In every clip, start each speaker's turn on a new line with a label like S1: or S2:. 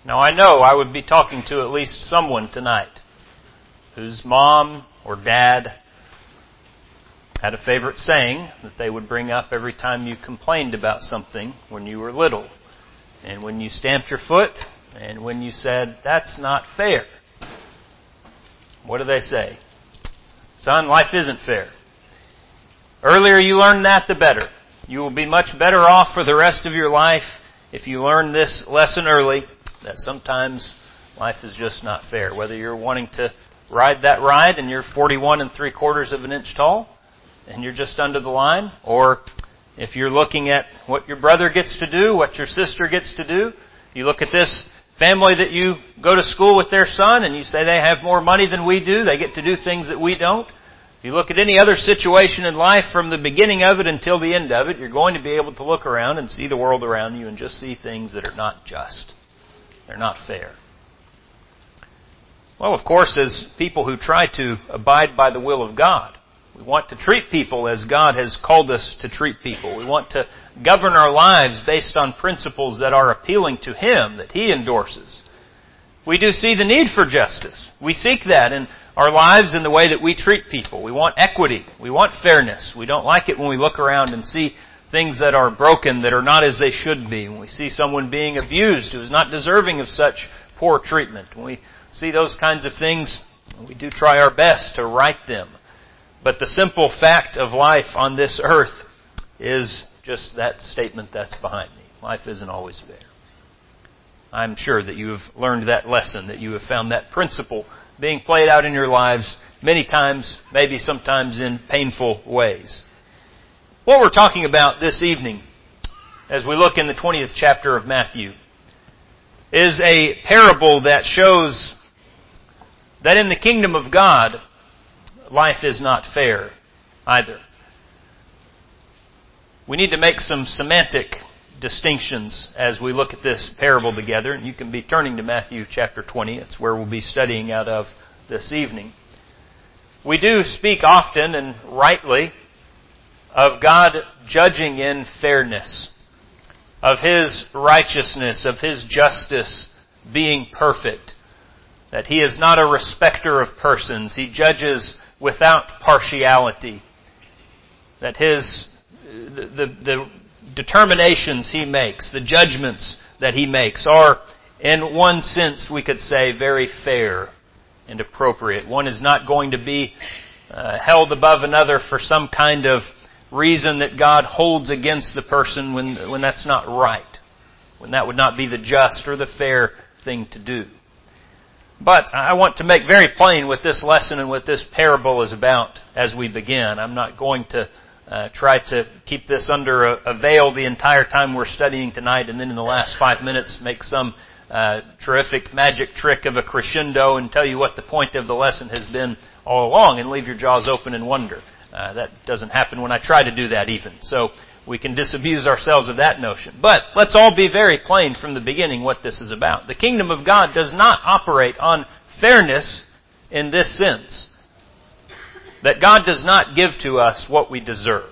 S1: Now I know I would be talking to at least someone tonight whose mom or dad had a favorite saying that they would bring up every time you complained about something when you were little. And when you stamped your foot, and when you said, "That's not fair." What do they say? "Son, life isn't fair. Earlier you learn that, the better. You will be much better off for the rest of your life if you learn this lesson early, that sometimes life is just not fair." Whether you're wanting to ride that ride and you're 41 3/4 of an inch tall and you're just under the line, or if you're looking at what your brother gets to do, what your sister gets to do, you look at this family that you go to school with their son and you say they have more money than we do, they get to do things that we don't. If you look at any other situation in life from the beginning of it until the end of it, you're going to be able to look around and see the world around you and just see things that are not just. They're not fair. Well, of course, as people who try to abide by the will of God, we want to treat people as God has called us to treat people. We want to govern our lives based on principles that are appealing to Him, that He endorses. We do see the need for justice. We seek that in our lives in the way that we treat people. We want equity. We want fairness. We don't like it when we look around and see things that are broken, that are not as they should be. When we see someone being abused who is not deserving of such poor treatment. When we see those kinds of things, we do try our best to right them. But the simple fact of life on this earth is just that statement that's behind me. Life isn't always fair. I'm sure that you have learned that lesson, that you have found that principle being played out in your lives many times, maybe sometimes in painful ways. What we're talking about this evening, as we look in the 20th chapter of Matthew, is a parable that shows that in the kingdom of God, life is not fair either. We need to make some semantic distinctions as we look at this parable together. And you can be turning to Matthew chapter 20. It's where we'll be studying out of this evening. We do speak often and rightly of God judging in fairness, of His righteousness, of His justice being perfect, that He is not a respecter of persons. He judges without partiality, that the determinations He makes, the judgments that He makes are, in one sense, we could say, very fair and appropriate. One is not going to be held above another for some kind of reason that God holds against the person when that's not right, when that would not be the just or the fair thing to do. But I want to make very plain what this lesson and what this parable is about as we begin. I'm not going to try to keep this under a veil the entire time we're studying tonight and then in the last 5 minutes make some terrific magic trick of a crescendo and tell you what the point of the lesson has been all along and leave your jaws open in wonder. That doesn't happen when I try to do that even. So we can disabuse ourselves of that notion. But let's all be very plain from the beginning what this is about. The kingdom of God does not operate on fairness in this sense, that God does not give to us what we deserve.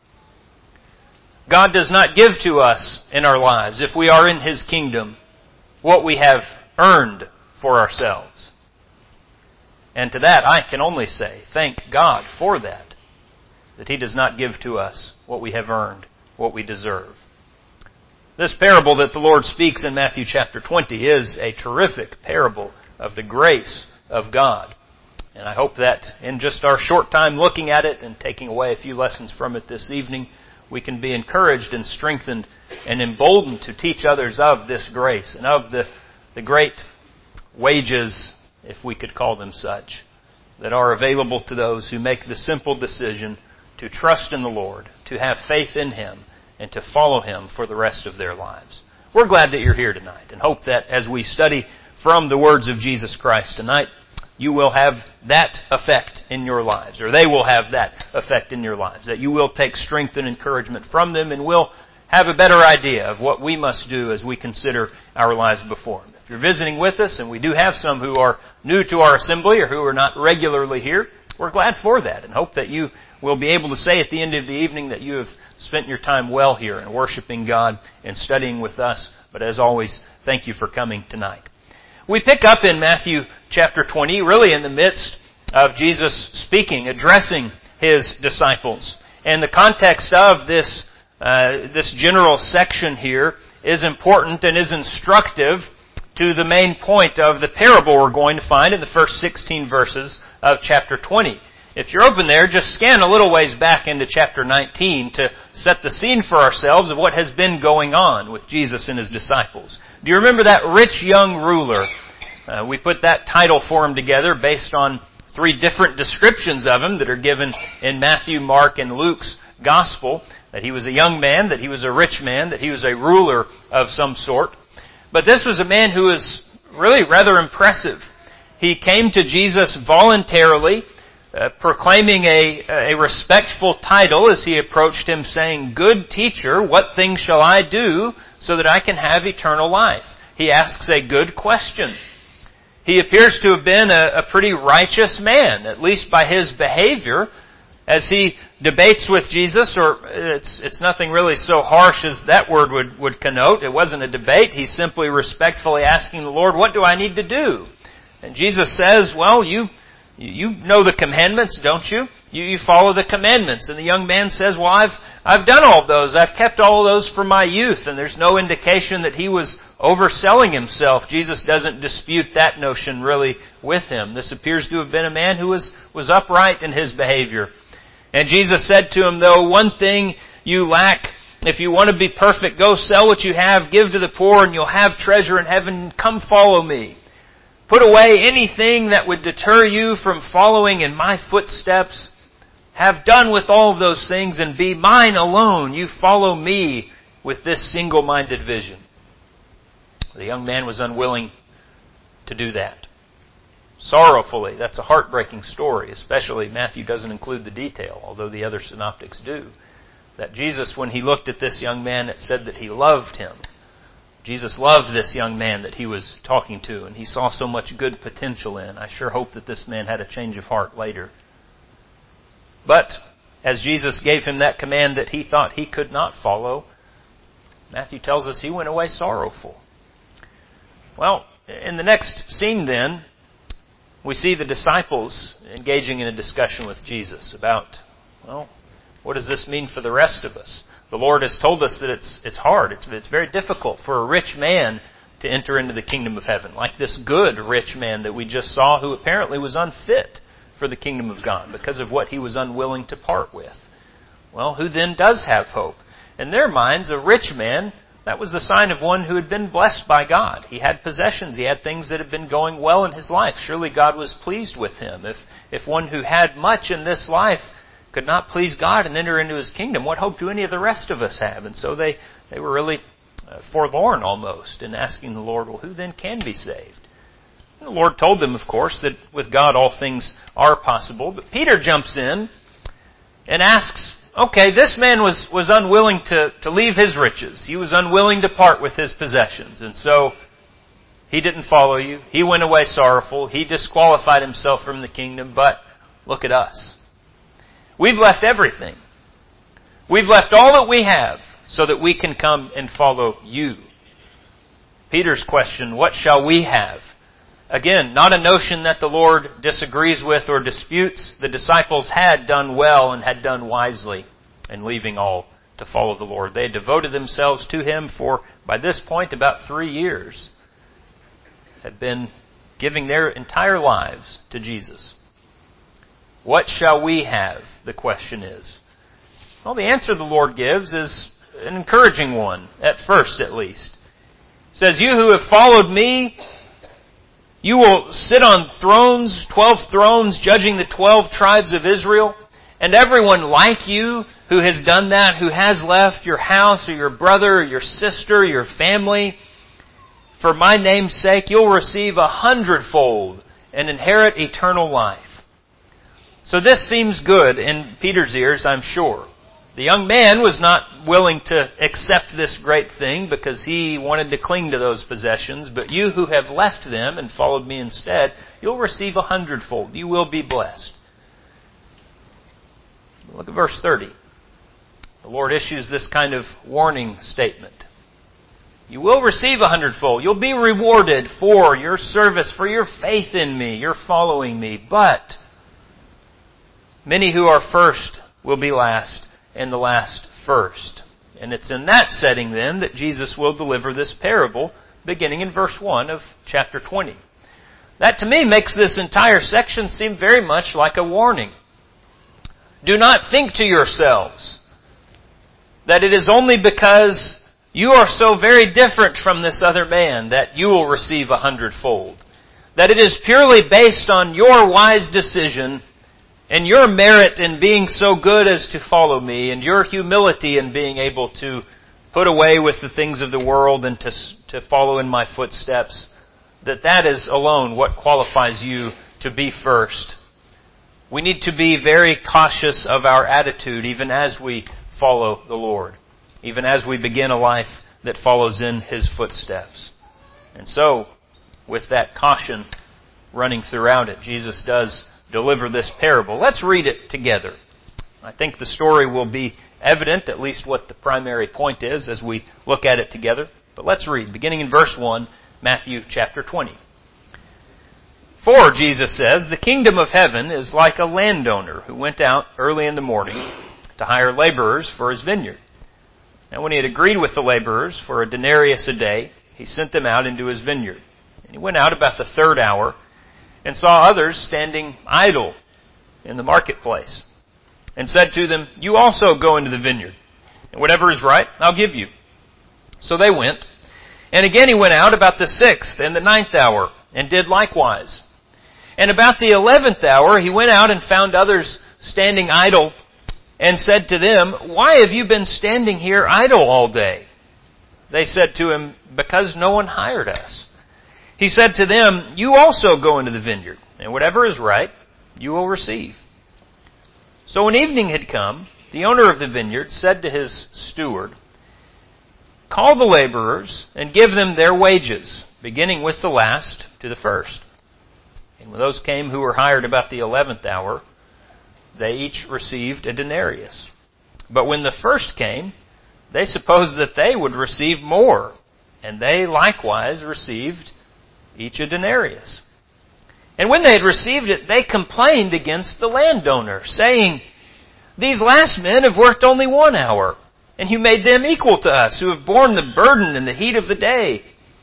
S1: God does not give to us in our lives, if we are in His kingdom, what we have earned for ourselves. And to that I can only say, thank God for that He does not give to us what we have earned, what we deserve. This parable that the Lord speaks in Matthew chapter 20 is a terrific parable of the grace of God. And I hope that in just our short time looking at it and taking away a few lessons from it this evening, we can be encouraged and strengthened and emboldened to teach others of this grace and of the great wages, if we could call them such, that are available to those who make the simple decision to trust in the Lord, to have faith in Him, and to follow Him for the rest of their lives. We're glad that you're here tonight and hope that as we study from the words of Jesus Christ tonight, you will have that effect in your lives, or they will have that effect in your lives, that you will take strength and encouragement from them and will have a better idea of what we must do as we consider our lives before Him. If you're visiting with us, and we do have some who are new to our assembly or who are not regularly here, we're glad for that and hope that you we'll be able to say at the end of the evening that you have spent your time well here in worshiping God and studying with us. But as always, thank you for coming tonight. We pick up in Matthew chapter 20, really in the midst of Jesus speaking, addressing His disciples. And the context of this general section here is important and is instructive to the main point of the parable we're going to find in the first 16 verses of chapter 20. If you're open there, just scan a little ways back into chapter 19 to set the scene for ourselves of what has been going on with Jesus and His disciples. Do you remember that rich young ruler? We put that title for him together based on 3 different descriptions of him that are given in Matthew, Mark, and Luke's gospel. That he was a young man, that he was a rich man, that he was a ruler of some sort. But this was a man who was really rather impressive. He came to Jesus voluntarily, proclaiming a respectful title as he approached Him, saying, "Good teacher, what things shall I do so that I can have eternal life?" He asks a good question. He appears to have been a pretty righteous man, at least by his behavior, as he debates with Jesus, or it's nothing really so harsh as that word would connote. It wasn't a debate. He's simply respectfully asking the Lord, "What do I need to do?" And Jesus says, "Well, you know the commandments, don't you? You follow the commandments." And the young man says, "Well, I've done all those. I've kept all those from my youth." And there's no indication that he was overselling himself. Jesus doesn't dispute that notion really with him. This appears to have been a man who was upright in his behavior. And Jesus said to him, "Though one thing you lack, if you want to be perfect, go sell what you have, give to the poor, and you'll have treasure in heaven. Come follow me. Put away anything that would deter you from following in my footsteps. Have done with all of those things and be mine alone. You follow me with this single-minded vision." The young man was unwilling to do that. Sorrowfully, that's a heartbreaking story, especially Matthew doesn't include the detail, although the other synoptics do. That Jesus, when He looked at this young man, it said that He loved him. Jesus loved this young man that He was talking to, and He saw so much good potential in. I sure hope that this man had a change of heart later. But as Jesus gave him that command that he thought he could not follow, Matthew tells us he went away sorrowful. Well, in the next scene then, we see the disciples engaging in a discussion with Jesus about, well, what does this mean for the rest of us? The Lord has told us that it's hard. It's very difficult for a rich man to enter into the kingdom of heaven, like this good rich man that we just saw, who apparently was unfit for the kingdom of God because of what he was unwilling to part with. Well, who then does have hope? In their minds, a rich man, that was the sign of one who had been blessed by God. He had possessions. He had things that had been going well in his life. Surely God was pleased with him. If one who had much in this life could not please God and enter into His kingdom, what hope do any of the rest of us have? And so they were really forlorn almost in asking the Lord, well, who then can be saved? And the Lord told them, of course, that with God all things are possible. But Peter jumps in and asks, okay, this man was unwilling to leave his riches. He was unwilling to part with his possessions. And so he didn't follow you. He went away sorrowful. He disqualified himself from the kingdom. But look at us. We've left everything. We've left all that we have so that we can come and follow you. Peter's question, what shall we have? Again, not a notion that the Lord disagrees with or disputes. The disciples had done well and had done wisely in leaving all to follow the Lord. They had devoted themselves to Him for, by this point, about 3 years. Had been giving their entire lives to Jesus. What shall we have? The question is. Well, the answer the Lord gives is an encouraging one, at first at least. It says, you who have followed me, you will sit on thrones, 12 thrones, judging the 12 tribes of Israel. And everyone like you who has done that, who has left your house or your brother or your sister or your family, for my name's sake, you'll receive 100-fold and inherit eternal life. So this seems good in Peter's ears, I'm sure. The young man was not willing to accept this great thing because he wanted to cling to those possessions. But you who have left them and followed me instead, you'll receive 100-fold. You will be blessed. Look at verse 30. The Lord issues this kind of warning statement. You will receive 100-fold. You'll be rewarded for your service, for your faith in me, your following me. But many who are first will be last, and the last first. And it's in that setting then that Jesus will deliver this parable beginning in verse 1 of chapter 20. That to me makes this entire section seem very much like a warning. Do not think to yourselves that it is only because you are so very different from this other man that you will receive 100-fold. That it is purely based on your wise decision and your merit in being so good as to follow me, and your humility in being able to put away with the things of the world and to follow in my footsteps, that is alone what qualifies you to be first. We need to be very cautious of our attitude even as we follow the Lord, even as we begin a life that follows in His footsteps. And so, with that caution running throughout it, Jesus does deliver this parable. Let's read it together. I think the story will be evident, at least what the primary point is as we look at it together. But let's read, beginning in verse 1, Matthew chapter 20. For, Jesus says, the kingdom of heaven is like a landowner who went out early in the morning to hire laborers for his vineyard. Now when he had agreed with the laborers for a denarius a day, he sent them out into his vineyard. And he went out about the third hour and saw others standing idle in the marketplace, and said to them, you also go into the vineyard, and whatever is right, I'll give you. So they went. And again he went out about the 6th and the 9th hour, and did likewise. And about the 11th hour he went out and found others standing idle, and said to them, why have you been standing here idle all day? They said to him, because no one hired us. He said to them, you also go into the vineyard, and whatever is right, you will receive. So when evening had come, the owner of the vineyard said to his steward, call the laborers and give them their wages, beginning with the last to the first. And when those came who were hired about the 11th hour, they each received a denarius. But when the first came, they supposed that they would receive more, and they likewise received each a denarius. And when they had received it, they complained against the landowner, saying, these last men have worked only 1 hour, and you made them equal to us, who have borne the burden and the heat of the day.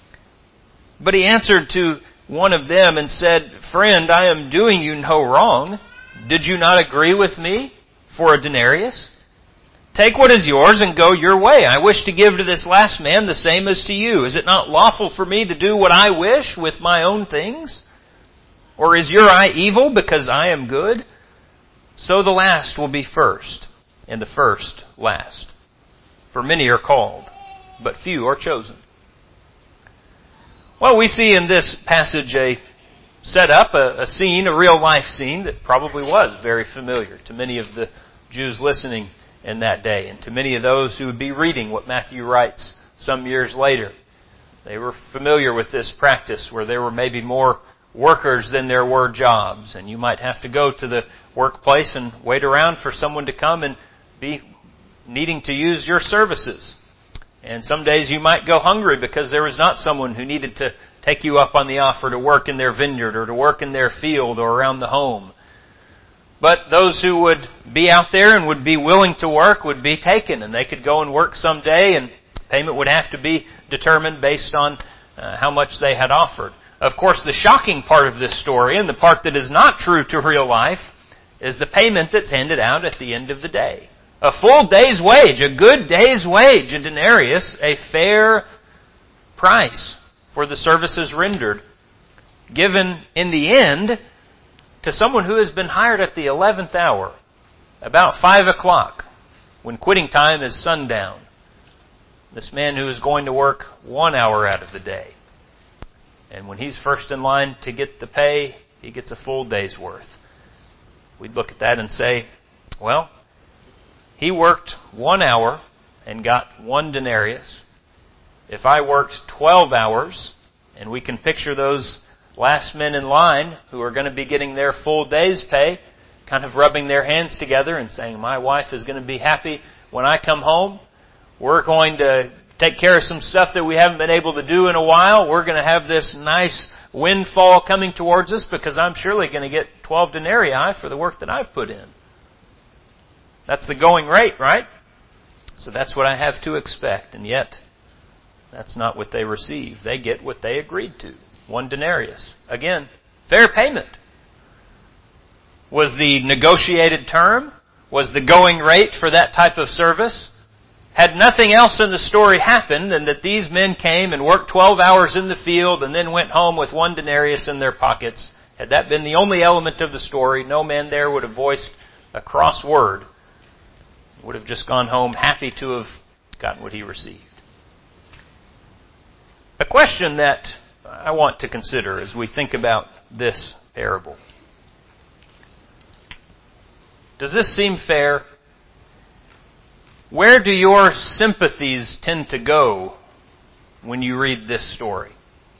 S1: But he answered to one of them and said, friend, I am doing you no wrong. Did you not agree with me for a denarius? Take what is yours and go your way. I wish to give to this last man the same as to you. Is it not lawful for me to do what I wish with my own things? Or is your eye evil because I am good? So the last will be first, and the first last. For many are called, but few are chosen. Well, we see in this passage a scene, a real life scene that probably was very familiar to many of the Jews listening in that day, and to many of those who would be reading what Matthew writes some years later. They were familiar with this practice where there were maybe more workers than there were jobs, and you might have to go to the workplace and wait around for someone to come and be needing to use your services. And some days you might go hungry because there was not someone who needed to take you up on the offer to work in their vineyard or to work in their field or around the home. But those who would be out there and would be willing to work would be taken, and they could go and work someday, and payment would have to be determined based on how much they had offered. Of course, the shocking part of this story, and the part that is not true to real life, is the payment that's handed out at the end of the day. A full day's wage, a good day's wage, a denarius, a fair price for the services rendered, given in the end to someone who has been hired at the 11th hour, about 5 o'clock, when quitting time is sundown. This man who is going to work 1 hour out of the day. And when he's first in line to get the pay, he gets a full day's worth. We'd look at that and say, well, he worked 1 hour and got 1 denarius. If I worked 12 hours, and we can picture those last men in line who are going to be getting their full day's pay, kind of rubbing their hands together and saying, my wife is going to be happy when I come home. We're going to take care of some stuff that we haven't been able to do in a while. We're going to have this nice windfall coming towards us because I'm surely going to get 12 denarii for the work that I've put in. That's the going rate, right? So that's what I have to expect. And yet, that's not what they receive. They get what they agreed to. 1 denarius. Again, fair payment. Was the negotiated term? Was the going rate for that type of service? Had nothing else in the story happened than that these men came and worked 12 hours in the field and then went home with 1 denarius in their pockets, had that been the only element of the story, no man there would have voiced a cross word. Would have just gone home happy to have gotten what he received. A question that I want to consider as we think about this parable. Does this seem fair? Where do your sympathies tend to go when you read this story?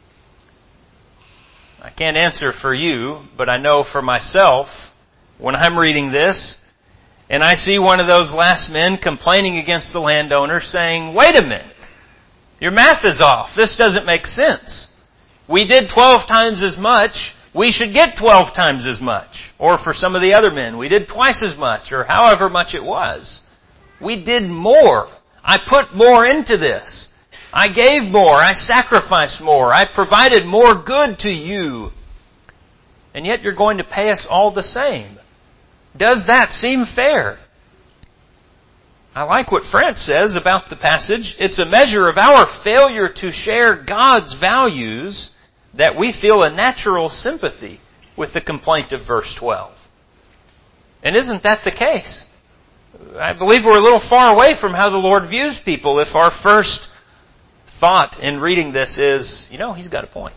S1: I can't answer for you, but I know for myself, when I'm reading this, and I see one of those last men complaining against the landowner saying, wait a minute, your math is off. This doesn't make sense. We did 12 times as much. We should get 12 times as much. Or for some of the other men, we did twice as much, or however much it was. We did more. I put more into this. I gave more. I sacrificed more. I provided more good to you. And yet you're going to pay us all the same. Does that seem fair? I like what France says about the passage. It's a measure of our failure to share God's values that we feel a natural sympathy with the complaint of verse 12. And isn't that the case? I believe we're a little far away from how the Lord views people if our first thought in reading this is, he's got a point.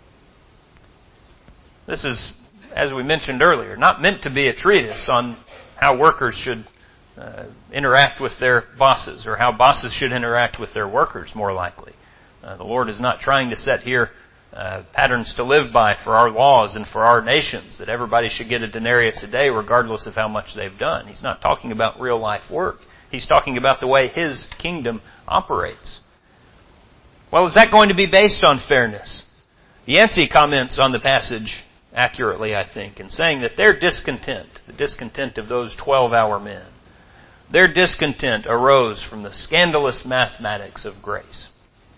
S1: This is, as we mentioned earlier, not meant to be a treatise on how workers should interact with their bosses or how bosses should interact with their workers, more likely. The Lord is not trying to set here patterns to live by for our laws and for our nations, that everybody should get a denarius a day regardless of how much they've done. He's not talking about real life work. He's talking about the way His kingdom operates. Well, is that going to be based on fairness? Yancey comments on the passage accurately, I think, in saying that their discontent, the discontent of those 12-hour men, their discontent arose from the scandalous mathematics of grace.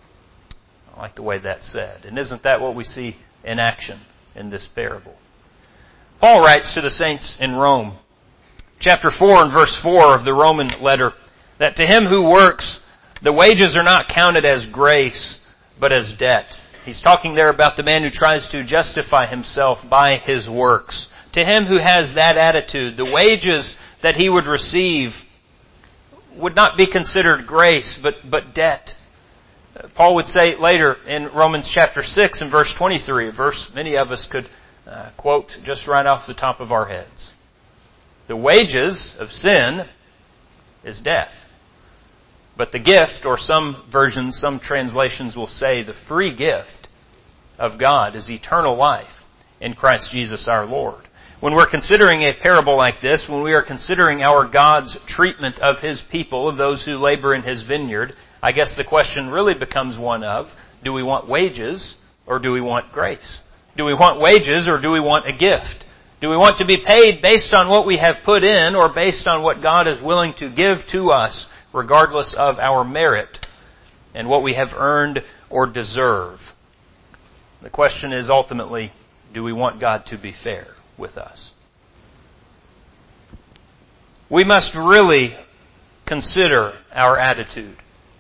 S1: I like the way that's said. And isn't that what we see in action in this parable? Paul writes to the saints in Rome, chapter 4 and verse 4 of the Roman letter, that to him who works, the wages are not counted as grace, but as debt. He's talking there about the man who tries to justify himself by his works. To him who has that attitude, the wages that he would receive would not be considered grace, but debt. Paul would say later in Romans chapter 6 and verse 23, a verse many of us could quote just right off the top of our heads. The wages of sin is death. But the gift, or some versions, some translations will say the free gift of God is eternal life in Christ Jesus our Lord. When we're considering a parable like this, when we are considering our God's treatment of His people, of those who labor in His vineyard, I guess the question really becomes one of, do we want wages or do we want grace? Do we want wages or do we want a gift? Do we want to be paid based on what we have put in or based on what God is willing to give to us, regardless of our merit and what we have earned or deserve? The question is ultimately, do we want God to be fair with us? We must really consider our attitude.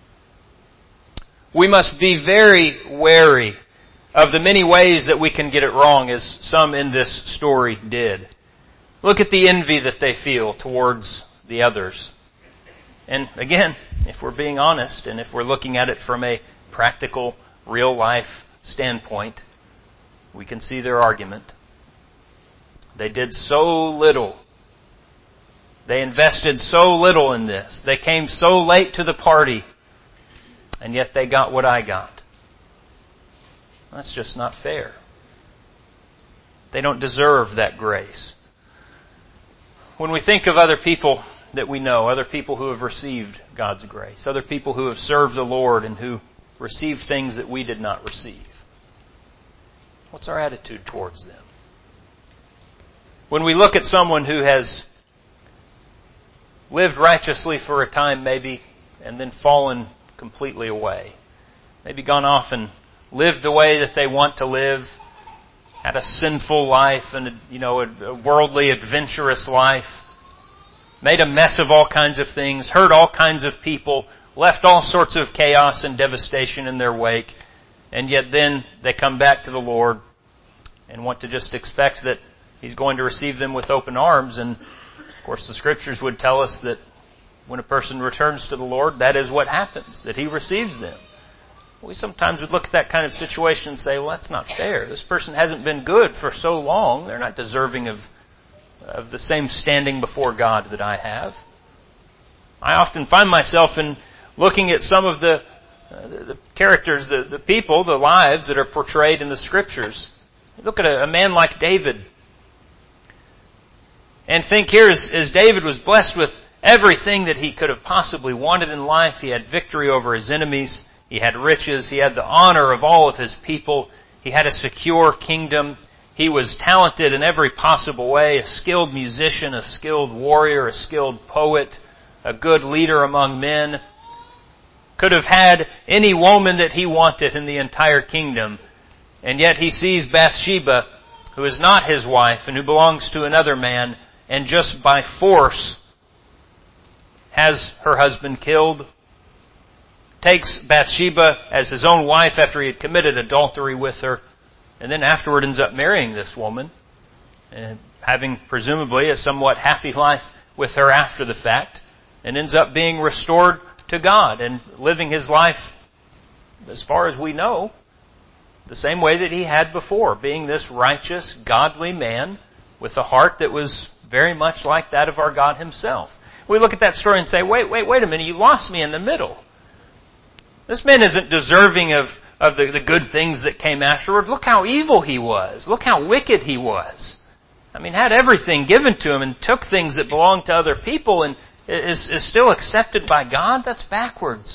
S1: We must be very wary of the many ways that we can get it wrong, as some in this story did. Look at the envy that they feel towards the others. And again, if we're being honest, and if we're looking at it from a practical, real-life standpoint, we can see their argument. They did so little. They invested so little in this. They came so late to the party, and yet they got what I got. That's just not fair. They don't deserve that grace. When we think of other people that we know, other people who have received God's grace, other people who have served the Lord and who received things that we did not receive, what's our attitude towards them? When we look at someone who has lived righteously for a time maybe, and then fallen completely away, maybe gone off and lived the way that they want to live, had a sinful life and a worldly, adventurous life, made a mess of all kinds of things, hurt all kinds of people, left all sorts of chaos and devastation in their wake, and yet then they come back to the Lord and want to just expect that He's going to receive them with open arms. And, of course, the Scriptures would tell us that when a person returns to the Lord, that is what happens, that He receives them. We sometimes would look at that kind of situation and say, well, that's not fair. This person hasn't been good for so long. They're not deserving of the same standing before God that I have. I often find myself in looking at some of the characters, the people, the lives that are portrayed in the Scriptures. Look at a man like David and think here as David was blessed with everything that he could have possibly wanted in life. He had victory over his enemies. He had riches. He had the honor of all of his people. He had a secure kingdom. He was talented in every possible way, a skilled musician, a skilled warrior, a skilled poet, a good leader among men. Could have had any woman that he wanted in the entire kingdom. And yet he sees Bathsheba, who is not his wife and who belongs to another man, and just by force has her husband killed. Takes Bathsheba as his own wife after he had committed adultery with her, and then afterward ends up marrying this woman, and having presumably a somewhat happy life with her after the fact, and ends up being restored to God and living his life, as far as we know, the same way that he had before, being this righteous, godly man with a heart that was very much like that of our God Himself. We look at that story and say, wait a minute, you lost me in the middle. This man isn't deserving of the good things that came afterward. Look how evil he was. Look how wicked he was. I mean, had everything given to him and took things that belonged to other people and is still accepted by God. That's backwards.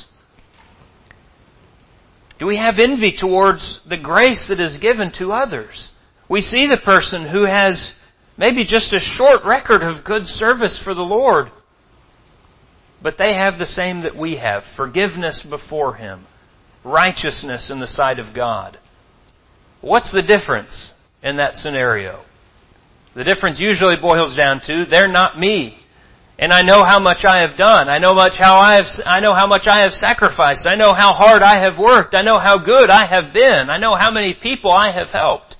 S1: Do we have envy towards the grace that is given to others? We see the person who has maybe just a short record of good service for the Lord, but they have the same that we have, forgiveness before Him, righteousness in the sight of God. What's the difference in that scenario? The difference usually boils down to, they're not me. And I know how much I have done. I know how much I have sacrificed. I know how hard I have worked. I know how good I have been. I know how many people I have helped.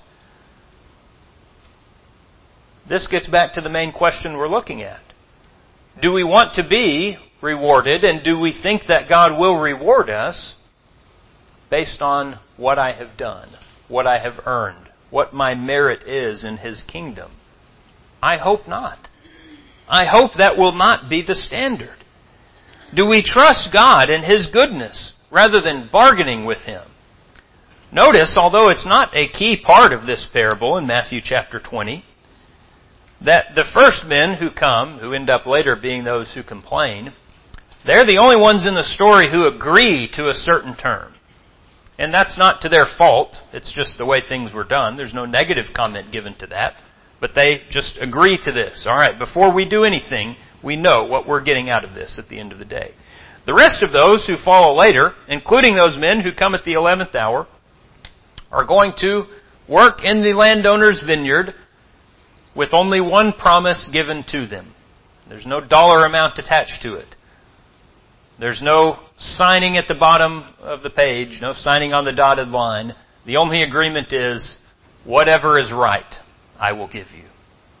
S1: This gets back to the main question we're looking at. Do we want to be rewarded, and do we think that God will reward us based on what I have done, what I have earned, what my merit is in His kingdom? I hope not. I hope that will not be the standard. Do we trust God and His goodness rather than bargaining with Him? Notice, although it's not a key part of this parable in Matthew chapter 20, that the first men who come, who end up later being those who complain, they're the only ones in the story who agree to a certain term. And that's not to their fault. It's just the way things were done. There's no negative comment given to that. But they just agree to this. All right, before we do anything, we know what we're getting out of this at the end of the day. The rest of those who follow later, including those men who come at the 11th hour, are going to work in the landowner's vineyard with only one promise given to them. There's no dollar amount attached to it. There's no signing at the bottom of the page, no signing on the dotted line. The only agreement is, whatever is right, I will give you.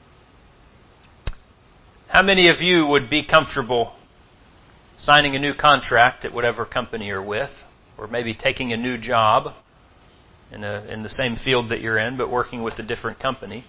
S1: How many of you would be comfortable signing a new contract at whatever company you're with, or maybe taking a new job in the same field that you're in, but working with a different company?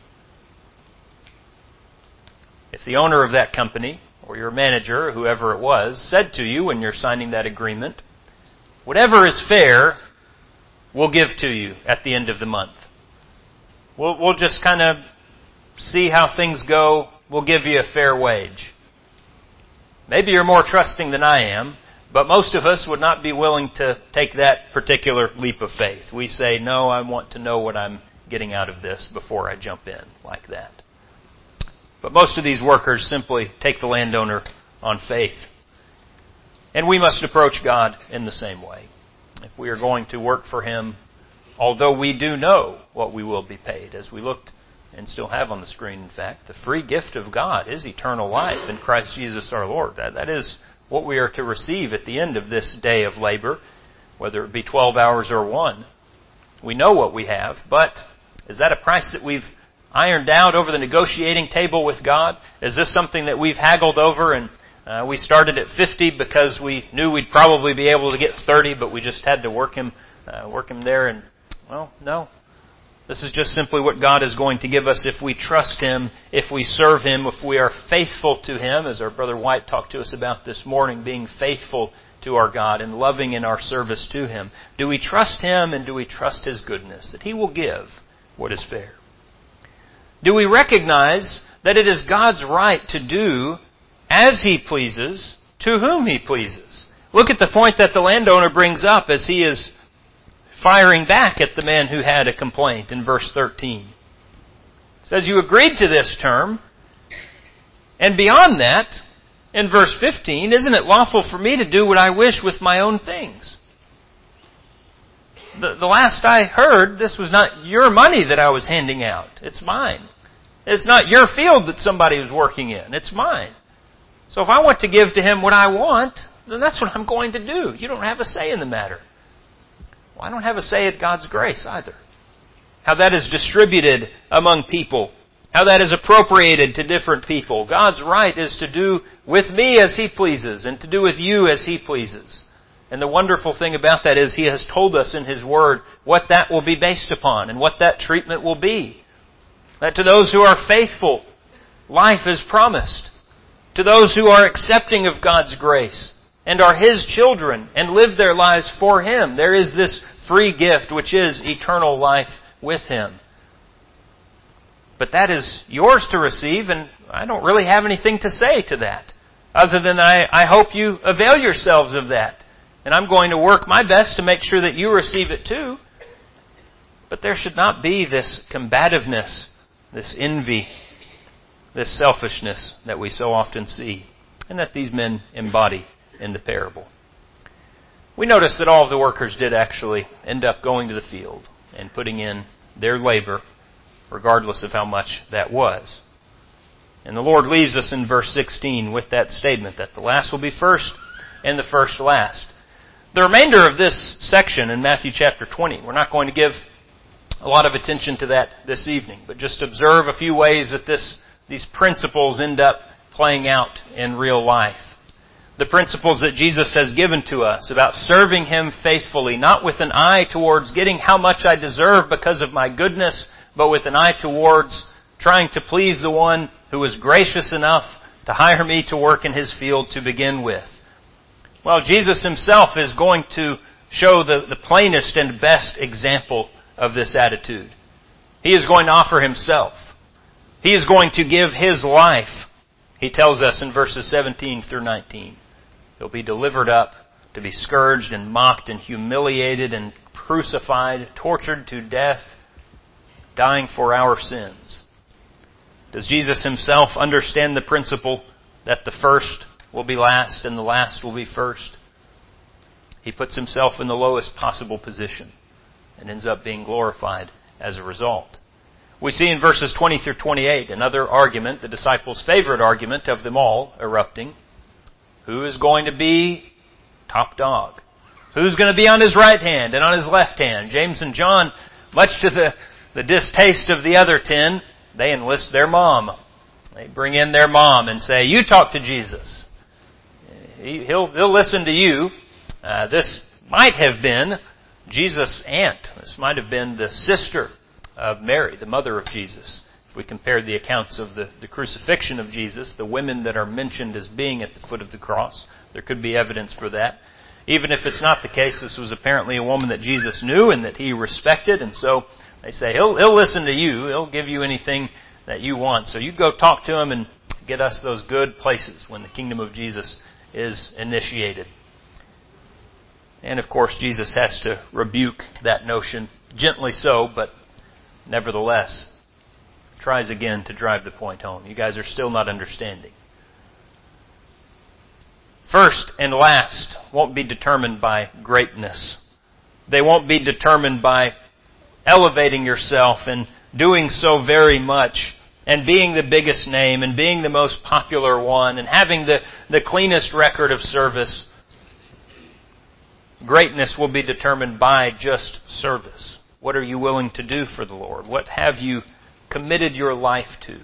S1: If the owner of that company, or your manager, or whoever it was, said to you when you're signing that agreement, whatever is fair, we'll give to you at the end of the month. We'll just kind of see how things go will give you a fair wage. Maybe you're more trusting than I am, but most of us would not be willing to take that particular leap of faith. We say, no, I want to know what I'm getting out of this before I jump in like that. But most of these workers simply take the landowner on faith. And we must approach God in the same way. If we are going to work for Him, although we do know what we will be paid, as we looked and still have on the screen, in fact, the free gift of God is eternal life in Christ Jesus our Lord. That is what we are to receive at the end of this day of labor, whether it be 12 hours or 1. We know what we have, but is that a price that we've ironed out over the negotiating table with God? Is this something that we've haggled over and we started at 50 because we knew we'd probably be able to get 30, but we just had to work him there? And, well, no. This is just simply what God is going to give us if we trust Him, if we serve Him, if we are faithful to Him, as our brother White talked to us about this morning, being faithful to our God and loving in our service to Him. Do we trust Him and do we trust His goodness, that He will give what is fair? Do we recognize that it is God's right to do as He pleases, to whom He pleases? Look at the point that the landowner brings up as he is firing back at the man who had a complaint in verse 13. It says, you agreed to this term. And beyond that, in verse 15, isn't it lawful for me to do what I wish with my own things? The last I heard, this was not your money that I was handing out. It's mine. It's not your field that somebody was working in. It's mine. So if I want to give to him what I want, then that's what I'm going to do. You don't have a say in the matter. Well, I don't have a say at God's grace either. How that is distributed among people. How that is appropriated to different people. God's right is to do with me as He pleases and to do with you as He pleases. And the wonderful thing about that is He has told us in His Word what that will be based upon and what that treatment will be. That to those who are faithful, life is promised. To those who are accepting of God's grace and are His children and live their lives for Him, there is this free gift which is eternal life with Him. But that is yours to receive, and I don't really have anything to say to that, other than I hope you avail yourselves of that. And I'm going to work my best to make sure that you receive it too. But there should not be this combativeness, this envy, this selfishness that we so often see, and that these men embody in the parable. We notice that all of the workers did actually end up going to the field and putting in their labor, regardless of how much that was. And the Lord leaves us in verse 16 with that statement that the last will be first and the first last. The remainder of this section in Matthew chapter 20, we're not going to give a lot of attention to that this evening, but just observe a few ways that these principles end up playing out in real life. The principles that Jesus has given to us about serving Him faithfully, not with an eye towards getting how much I deserve because of my goodness, but with an eye towards trying to please the one who was gracious enough to hire me to work in His field to begin with. Well, Jesus Himself is going to show the plainest and best example of this attitude. He is going to offer Himself. He is going to give His life. He tells us in verses 17 through 19. He'll be delivered up to be scourged and mocked and humiliated and crucified, tortured to death, dying for our sins. Does Jesus Himself understand the principle that the first will be last and the last will be first? He puts Himself in the lowest possible position and ends up being glorified as a result. We see in verses 20 through 28 another argument, the disciples' favorite argument of them all, erupting. Who is going to be top dog? Who's going to be on His right hand and on His left hand? James and John, much to the distaste of the other 10, they enlist their mom. They bring in their mom and say, you talk to Jesus. He'll listen to you. This might have been Jesus' aunt. This might have been the sister of Mary, the mother of Jesus. If we compare the accounts of the crucifixion of Jesus, the women that are mentioned as being at the foot of the cross, there could be evidence for that. Even if it's not the case, this was apparently a woman that Jesus knew and that He respected, and so they say, He'll listen to you. He'll give you anything that you want. So you go talk to Him and get us those good places when the kingdom of Jesus is initiated. And of course, Jesus has to rebuke that notion, gently so, but nevertheless, tries again to drive the point home. You guys are still not understanding. First and last won't be determined by greatness. They won't be determined by elevating yourself and doing so very much and being the biggest name and being the most popular one and having the cleanest record of service. Greatness will be determined by just service. What are you willing to do for the Lord? What have you committed your life to?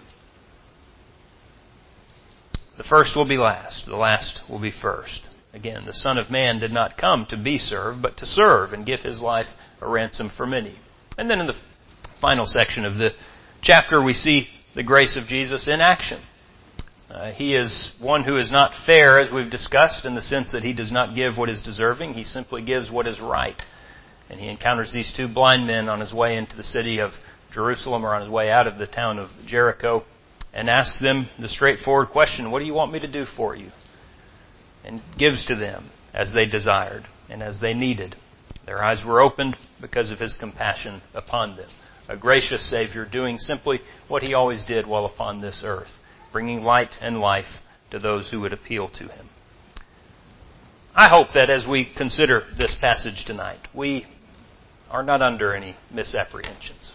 S1: The first will be last. The last will be first. Again, the Son of Man did not come to be served, but to serve and give His life a ransom for many. And then in the final section of the chapter, we see the grace of Jesus in action. He is one who is not fair, as we've discussed, in the sense that He does not give what is deserving. He simply gives what is right. And He encounters these two blind men on His way into the city of Jerusalem, or on His way out of the town of Jericho, and asks them the straightforward question, what do you want me to do for you? And gives to them as they desired and as they needed. Their eyes were opened because of His compassion upon them. A gracious Savior doing simply what He always did while upon this earth, bringing light and life to those who would appeal to Him. I hope that as we consider this passage tonight, we are not under any misapprehensions.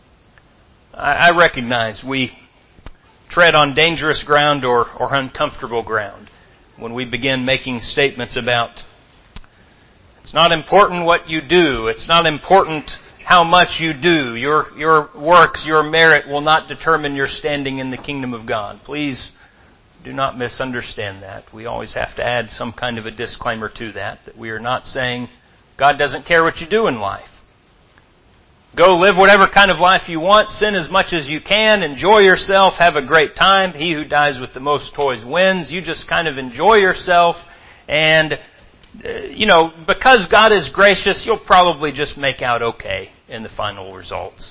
S1: I recognize we tread on dangerous ground or uncomfortable ground when we begin making statements about it's not important what you do, it's not important how much you do, your works, your merit will not determine your standing in the kingdom of God. Please do not misunderstand that. We always have to add some kind of a disclaimer to that we are not saying God doesn't care what you do in life. Go live whatever kind of life you want, sin as much as you can, enjoy yourself, have a great time. He who dies with the most toys wins. You just kind of enjoy yourself, and, because God is gracious, you'll probably just make out okay in the final results.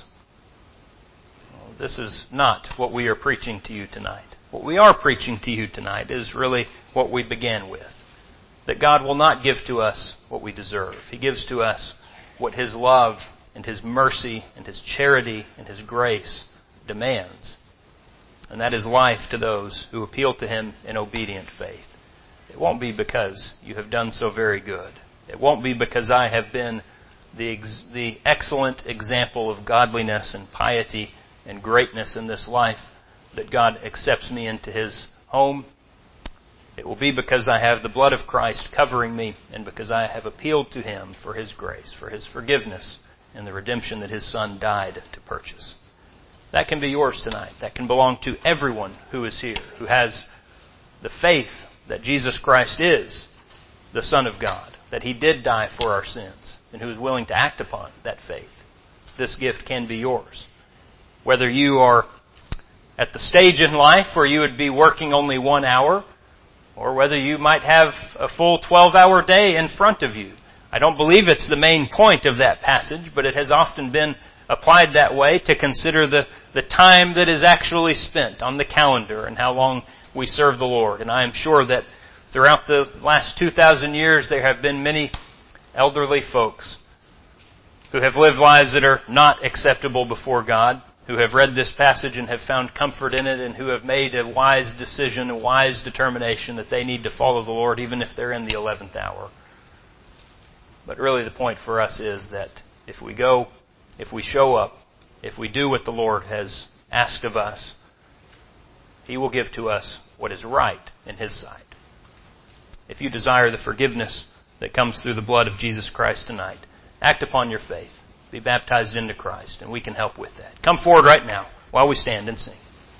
S1: This is not what we are preaching to you tonight. What we are preaching to you tonight is really what we began with. That God will not give to us what we deserve. He gives to us what His love and His mercy and His charity and His grace demands. And that is life to those who appeal to Him in obedient faith. It won't be because you have done so very good. It won't be because I have been the excellent example of godliness and piety and greatness in this life that God accepts me into His home. It will be because I have the blood of Christ covering me and because I have appealed to Him for His grace, for His forgiveness, and the redemption that His Son died to purchase. That can be yours tonight. That can belong to everyone who is here, who has the faith that Jesus Christ is the Son of God, that He did die for our sins, and who is willing to act upon that faith. This gift can be yours. Whether you are at the stage in life where you would be working only 1 hour, or whether you might have a full 12-hour day in front of you. I don't believe it's the main point of that passage, but it has often been applied that way to consider the time that is actually spent on the calendar and how long we serve the Lord. And I am sure that throughout the last 2,000 years there have been many elderly folks who have lived lives that are not acceptable before God, who have read this passage and have found comfort in it, and who have made a wise decision, a wise determination that they need to follow the Lord even if they're in the 11th hour. But really the point for us is that if we go, if we show up, if we do what the Lord has asked of us, He will give to us what is right in His sight. If you desire the forgiveness that comes through the blood of Jesus Christ tonight, act upon your faith. Be baptized into Christ, and we can help with that. Come forward right now while we stand and sing.